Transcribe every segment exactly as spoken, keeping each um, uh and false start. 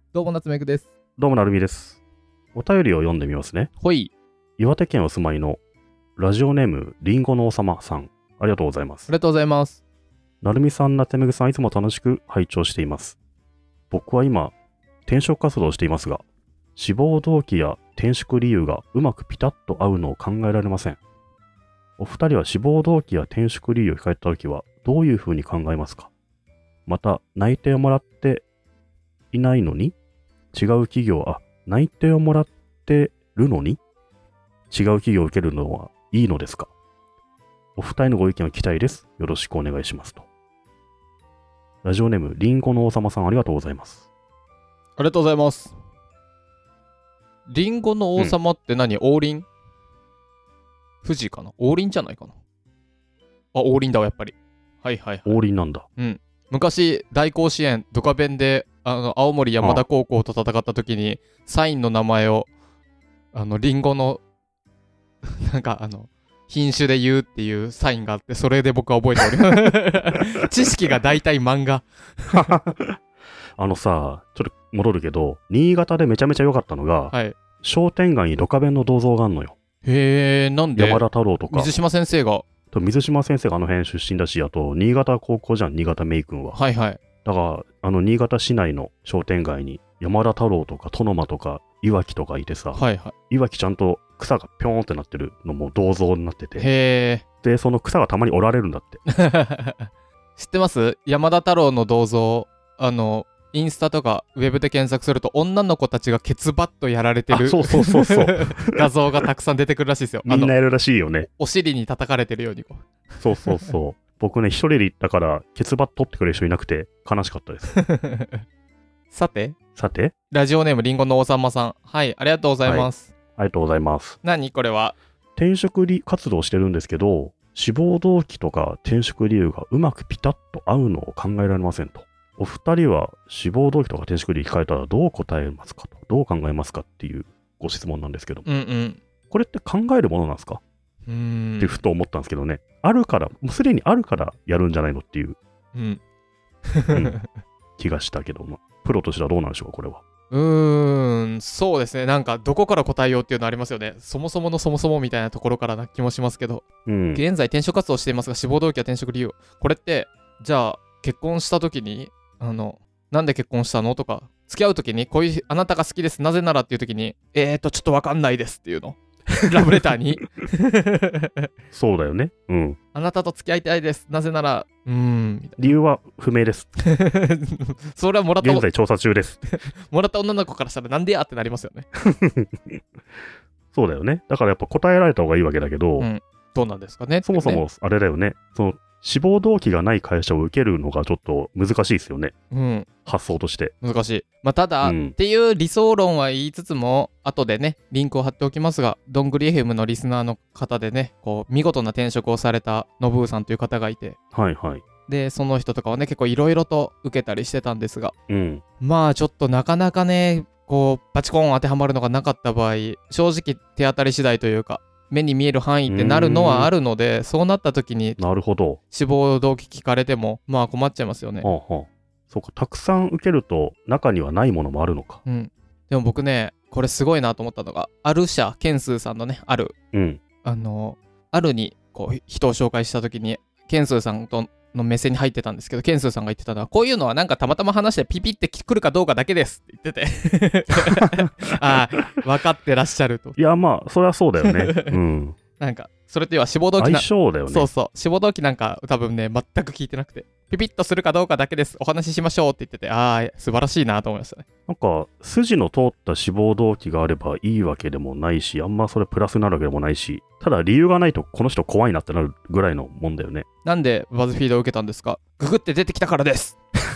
どうも夏目くです。 どうもなるみです。お便りを読んでみますね。 ほい。 岩手県お住まいのラジオネームりんごの王様さん、ありがとうございます。 ありがとうございます。 なるみさん、夏目くさん、いつも楽しく拝聴しています。僕は今転職活動をしていますが、志望動機や転職理由がうまくピタッと合うのを考えられません。お二人は志望動機や転職理由を聞かれたときはどういうふうに考えますか？また、内定をもらっていないのに違う企業、あ、内定をもらってるのに違う企業を受けるのはいいのですか？お二人のご意見を聞きたいです。よろしくお願いしますと。ラジオネーム、りんごの王様さん、ありがとうございます。 ありがとうございます。リンゴの王様って何？うん、王林？富士かな？王林じゃないかな。あ、王林だわ、やっぱり。はいはいはい。 王林なんだ。 うん。昔、大甲子園、ドカベンで、あの、青森山田高校と戦った時に、サインの名前を、あの、リンゴの、なんか、あの、品種で言うっていうサインがあって、それで僕は覚えております。知識が大体漫画。 あのさ、ちょっと戻るけど、新潟でめちゃめちゃ良かったのが、 はい、 商店街にドカベンの銅像があるのよ。 へー、なんで？ 山田太郎とか。 水島先生が。 水島先生があの辺出身だし、あと、新潟高校じゃん、新潟メイ君は。 はいはい。 だから、あの、新潟市内の商店街に、山田太郎とか、殿間とか、いわきとかいてさ、 はいはい。 いわきちゃんと草がぴょーんってなってるのも銅像になってて、 へー。で、その草がたまに折られるんだって。 知ってます？山田太郎の銅像、あの、インスタとかウェブで検索すると女の子たちがケツバッとやられてるそうそうそうそう画像がたくさん出てくるらしいですよ。 みんなやるらしいよね。 お尻に叩かれてるようにこう。そうそうそう。僕ね、一人で行ったからケツバッ取ってくれる人いなくて悲しかったです。 さてさてラジオネームりんごの王様さん、はい、ありがとうございます。 はい、ありがとうございます。 何これは？ 転職活動してるんですけど、志望動機とか転職理由がうまくピタッと合うのを考えられませんと。お二人は志望動機とか転職理由聞かれたらどう答えますかと、どう考えますかっていうご質問なんですけど、 うんうん、 これって考えるものなんですか？ うーんってふと思ったんですけどね。あるから、もうすでにあるからやるんじゃないのっていう、 うんうん、気がしたけど、ま、プロとしてはどうなんでしょうか、これは。 うーん、そうですね。なんかどこから答えようっていうのありますよね。そもそものそもそもみたいなところからな気もしますけど、 うん、 現在転職活動していますが志望動機や転職理由、これってじゃあ結婚した時にあのなんで結婚したのとか、付き合う時にこういうあなたが好きですなぜならっていう時にえーとちょっとわかんないですっていうのラブレターにそうだよね。うん。 あなたと付き合いたいですなぜならうーんみたいな理由は不明です。 それはもらった現在調査中です。 もらった女の子からしたらなんでやってなりますよね。 そうだよね。だからやっぱ答えられた方がいいわけだけど、 うん、どうなんですかね。 そもそもあれだよね。その志望動機がない会社を受けるのがちょっと難しいですよね。 うん、 発想として難しい。まあただ、うん、っていう理想論は言いつつも、後でねリンクを貼っておきますが、どんぐり エフエム のリスナーの方でね、こう見事な転職をされたのぶーさんという方がいて、 はいはい。 でその人とかはね結構いろいろと受けたりしてたんですが、 うん、 まあちょっとなかなかねこうバチコーン当てはまるのがなかった場合、正直手当たり次第というか目に見える範囲ってなるのはあるので、そうなった時になるほど志望動機聞かれてもまあ困っちゃいますよね。 はあはあ、そうか、たくさん受けると中にはないものもあるのか。 うん、でも僕ねこれすごいなと思ったのが、ある社ケンスーさんのねある、 うん、 あのあるにこう人を紹介した時にケンスーさんとの目線に入ってたんですけど、ケンスーさんが言ってたのは、こういうのはなんかたまたま話してピピってくるかどうかだけですって言っててああ分かってらっしゃると。 いやまあそれはそうだよね。うん。 なんかそれっていうのは志望動機な相性だよね。 そうそう、志望動機なんか多分ね全く聞いてなくて、ピピッとするかどうかだけです、お話ししましょうって言ってて、ああ素晴らしいなと思いましたね。 なんか筋の通った志望動機があればいいわけでもないし、あんまそれプラスになるわけでもないし、ただ理由がないとこの人怖いなってなるぐらいのもんだよね。 なんでバズフィードを受けたんですか？ググって出てきたからです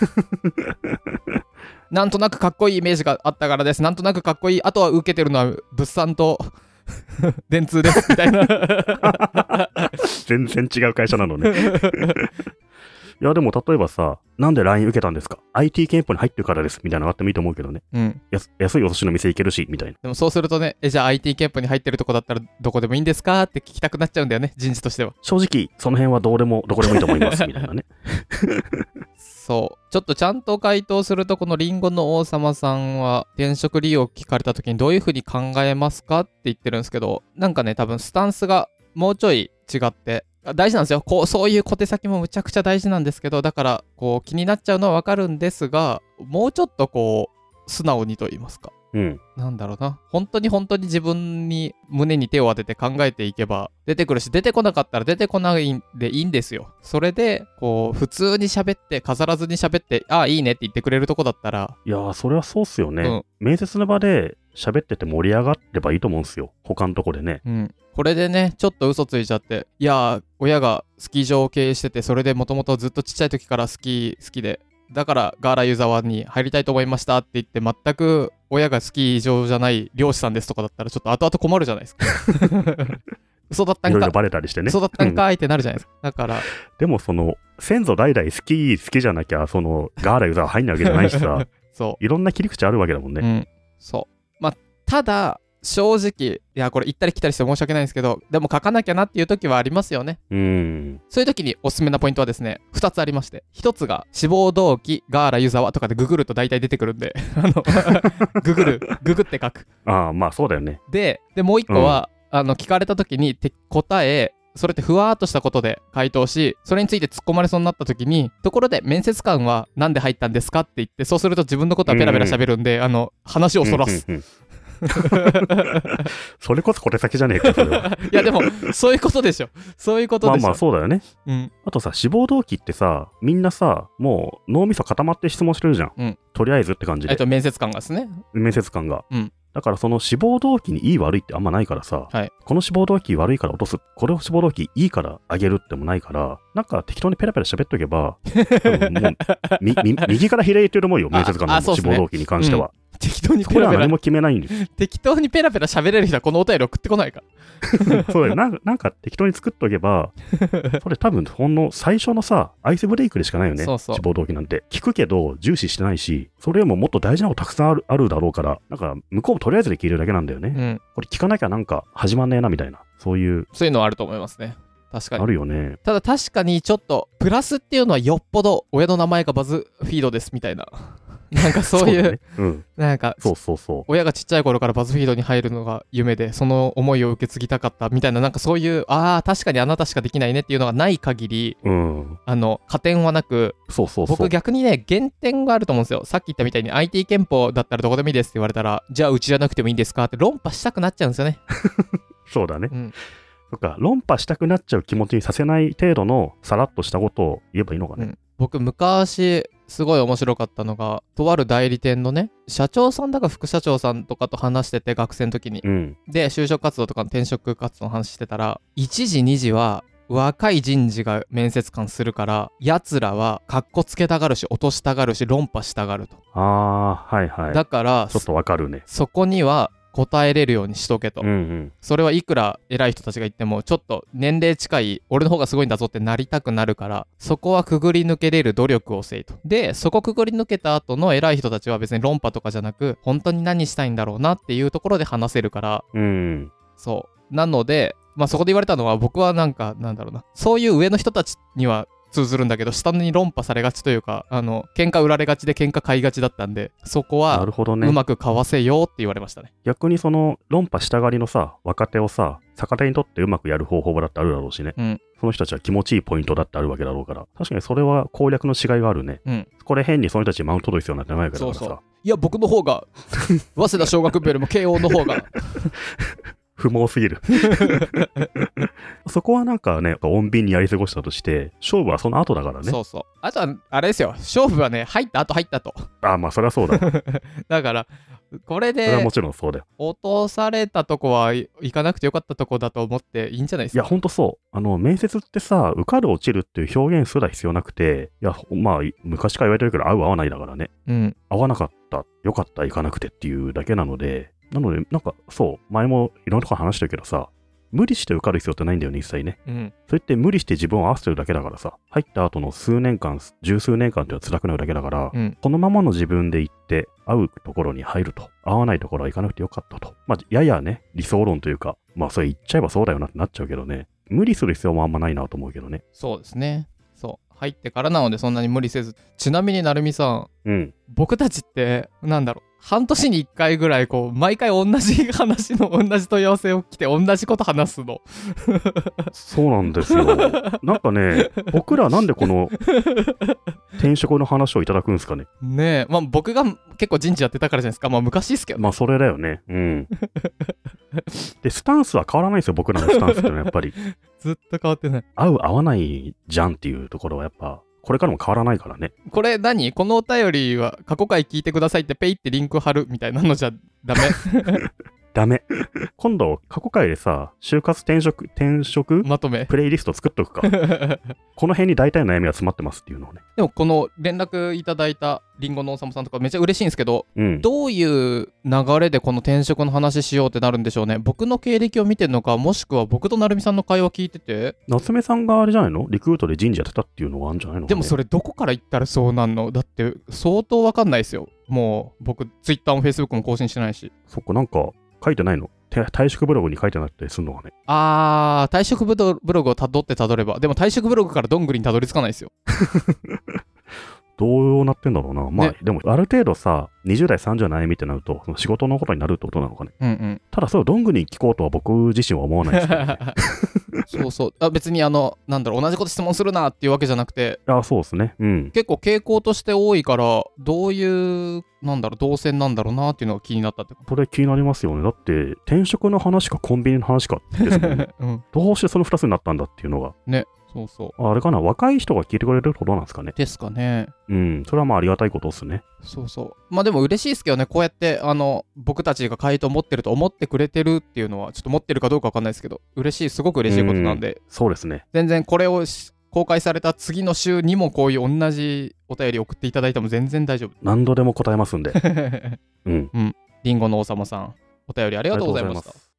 なんとなくかっこいいイメージがあったからです。なんとなくかっこいい、あとは受けてるのは物産と電通ですみたいな全然違う会社なのねいやでも例えばさ、なんで ライン 受けたんですか？ アイティー 憲法に入ってるからですみたいなのがあってもいいと思うけどね。 うん。 安安いお寿司の店行けるしみたいな。 でもそうするとね、え、じゃあ アイティー 憲法に入ってるとこだったらどこでもいいんですかって聞きたくなっちゃうんだよね、人事としては。 正直その辺はどうでもどこでもいいと思いますみたいなね。 そう。ちょっとちゃんと回答すると、このリンゴの王様さんは転職理由を聞かれた時にどういうふうに考えますかって言ってるんですけど、なんかね、多分スタンスがもうちょい違って、大事なんですよ。こう、そういう小手先もむちゃくちゃ大事なんですけど、だから、こう、気になっちゃうのはわかるんですが、もうちょっとこう、素直にと言いますか。 うん。 なんだろうな。本当に本当に自分に胸に手を当てて考えていけば出てくるし、出てこなかったら出てこないんでいいんですよ。それで、こう、普通に喋って、飾らずに喋って、ああ、いいねって言ってくれるとこだったら。 いやー、それはそうっすよね。 うん、 面接の場で喋ってて盛り上がればいいと思うんですよ。他のとこでね。 うん。これでね、ちょっと嘘ついちゃって、いやー、親がスキー場を経営してて、それでもともとずっとちっちゃい時からスキー好きで、だからガーラユーザワに入りたいと思いましたって言って、全く親がスキー場じゃない漁師さんですとかだったらちょっと後々困るじゃないですか。嘘だったんか。 いろいろバレたりしてね。 嘘だったんかいってなるじゃないですか。だから。 でもその、先祖代々スキー好きじゃなきゃ、その、ガーラユーザー入んないわけじゃないしさ、 そう。 いろんな切り口あるわけだもんね。 うん。そう。まあ、ただ、正直、いや、これ行ったり来たりして申し訳ないんですけど、でも書かなきゃなっていう時はありますよね。 うん。 そういう時におすすめなポイントはですね、ふたつありまして、ひとつが志望動機、ガーラユザワとかでググると大体出てくるんで、あの、ググる、ググって書く。 ああ、まあそうだよね。 で、でもういっこは、うん、あの、聞かれた時にて答え、それってふわーっとしたことで回答し、それについて突っ込まれそうになった時に、ところで面接官はなんで入ったんですかって言って、そうすると自分のことはペラペラ喋るんで、うん、あの、話をそらす。うんうんうんそれこそ小手先じゃねえか、それは。 いやでもそういうことでしょ。そういうことでしょ。 まあまあそうだよね。 うん、 あとさ、志望動機ってさ、みんなさ、もう脳みそ固まって質問してるじゃん。 うん、 とりあえずって感じで。 えっと面接官がですね。 面接官が。 うん。 だからその志望動機にいい悪いってあんまないからさ、 はい、 この志望動機悪いから落とす、これを志望動機いいから上げるってもないから、なんか適当にペラペラ喋っとけば、もうみみ右から開いてるもんよ、面接官の志望動機に関しては。 適当にペラペラ。 これは何も決めないんです。 適当にペラペラ喋れる人はこのお便り送ってこないから。 そうだよ。なんか、なんか適当に作っとけば、それ多分ほんの最初のさ、アイスブレイクでしかないよね。 そうそう。 志望動機なんて。聞くけど重視してないし、それよりももっと大事なことたくさんある、あるだろうから、なんか向こうもとりあえずで聞いてるだけなんだよね。 うん、 これ聞かなきゃなんか始まんねえなみたいな。そういう。 そういうのはあると思いますね。確かに。 あるよね。 ただ確かにちょっと、プラスっていうのはよっぽど親の名前がバズフィードですみたいな。なんかそういう、 そうね、うん、 なんか、 そうそうそう。 親がちっちゃい頃からバズフィードに入るのが夢で、その思いを受け継ぎたかったみたいな、なんかそういう、ああ、確かにあなたしかできないねっていうのがない限り、 うん、 あの、加点はなく、 そうそうそう。 僕逆にね、減点があると思うんですよ。さっき言ったみたいに アイティー 憲法だったらどこでもいいですって言われたら、じゃあうちじゃなくてもいいんですかって論破したくなっちゃうんですよね。 そうだね。 うん、 そっか、論破したくなっちゃう気持ちにさせない程度のさらっとしたことを言えばいいのかね。うん、 僕昔すごい面白かったのが、とある代理店のね、社長さんだか副社長さんとかと話してて、学生の時に、 うん、 で就職活動とか転職活動の話してたら、いちじにじは若い人事が面接官するから、奴らはカッコつけたがるし落としたがるし論破したがると。 ああ、はいはい。 だからちょっとわかるね。 そこには答えれるようにしとけと、 うんうん、 それはいくら偉い人たちが言ってもちょっと年齢近い俺の方がすごいんだぞってなりたくなるから、そこはくぐり抜けれる努力をせいと。でそこくぐり抜けた後の偉い人たちは別に論破とかじゃなく、本当に何したいんだろうなっていうところで話せるから、 うん、 そうなので、まあそこで言われたのは、僕はなんかなんだろうな、そういう上の人たちには通ずるんだけど、下に論破されがちというか、あの喧嘩売られがちで喧嘩買いがちだったんで、そこはうまくかわせようって言われましたね。 逆にその論破したがりのさ、若手をさ、逆手にとってうまくやる方法だってあるだろうしね、 うん、 その人たちは気持ちいいポイントだってあるわけだろうから、確かにそれは攻略の違いがあるね。うん、これ変にその人たちにマウント取る必要なんてないわけだからさ。 そうそう、いや僕の方が早稲田小学部よりも慶応の方が不毛すぎるそこはなんかね、穏便にやり過ごしたとして、勝負はその後だからね。 そうそう。あとはあれですよ、勝負はね、入った後入った後。 ああ、まあそりゃそうだわだからこれでそれはもちろんそうだよ。 落とされたとこはいかなくてよかったとこだと思っていいんじゃないですか。 いやほんとそう。あの面接ってさ、受かる落ちるっていう表現すら必要なくて、いやまあ昔から言われてるけど、合う合わないだからね、 うん、 合わなかった、よかった、行かなくてっていうだけなので、なのでなんかそう、前もいろんなとこ話してるけどさ、 無理して受かる必要ってないんだよね、一切ね。 うん。 それって無理して自分を合わせてるだけだからさ、入った後の数年間、十数年間っていうのは辛くなるだけだから、 うん。 このままの自分で行って、合うところに入ると。合わないところは行かなくてよかったと。まあ、ややね、理想論というか、まあ、それ言っちゃえばそうだよなってなっちゃうけどね。無理する必要もあんまないなと思うけどね。 そうですね。そう。入ってからなのでそんなに無理せず。ちなみになるみさん、 うん。 僕たちってなんだろう、半年にいっかいぐらいこう毎回同じ話の同じ問い合わせを来て同じこと話すの。 そうなんですよ。なんかね、僕らなんでこの転職の話をいただくんですかね。 ねえ、まあ僕が結構人事やってたからじゃないですか。まあ昔ですけど、ね、 まあそれだよね。うん。で、スタンスは変わらないですよ、僕らのスタンスってのはやっぱり。 ずっと変わってない。 合う合わないじゃんっていうところはやっぱ、これからも変わらないからね。 これ何このお便りは過去回聞いてくださいってペイってリンク貼るみたいなのじゃダメダメ。今度、過去回でさ、就活転職、転職まとめ。 プレイリスト作っとくか。この辺に大体の悩みが詰まってますっていうのをね。 でもこの連絡いただいたリンゴのおさむさんとかめっちゃ嬉しいんですけど、 うん、 どういう流れでこの転職の話しようってなるんでしょうね。僕の経歴を見てるのか、もしくは僕となるみさんの会話聞いてて、 夏目さんがあれじゃないの、リクルートで人事やってたっていうのがあるんじゃないのか、ね、 でもそれどこから言ったらそうなんの？だって相当わかんないですよ。もう僕ツイッターもフェイスブックも更新してないし。 そっか、なんか書いてないの？退職ブログに書いてなったりするのがね。 あー、退職ブログをたどってたどれば。でも退職ブログからどんぐりにたどり着かないですよ。 どうなってんだろうな。まあ、 ね、 でもある程度さ、にじゅう代さんじゅうの悩みってなると、その仕事のことになるってことなのかね。 うんうん。 ただそれをどんぐりに聞こうとは僕自身は思わないですけど、ね、 そうそう。あ、別にあの、なんだろう、同じこと質問するなっていうわけじゃなくて、 あ、そうですね。うん。 結構傾向として多いから、どういう、なんだろう、動線なんだろうなっていうのが気になったってこと。 これ気になりますよね。だって、転職の話かコンビニの話かってですもんね、うん、どうしてそのふたつになったんだっていうのが。 ね。そうそう。 あれかな、若い人が聞いてくれることなんですかね。 ですかね。 うん、それはまあありがたいことですね。 そうそう。まあでも嬉しいですけどね、こうやって、あの、僕たちが回答持ってると思ってくれてるっていうのは、ちょっと持ってるかどうかわかんないですけど、嬉しい、すごく嬉しいことなんで。 そうですね。 全然これを公開された次の週にもこういう同じお便り送っていただいても全然大丈夫。 何度でも答えますんで。うん。 うん。リンゴの王様さん、お便りありがとうございました。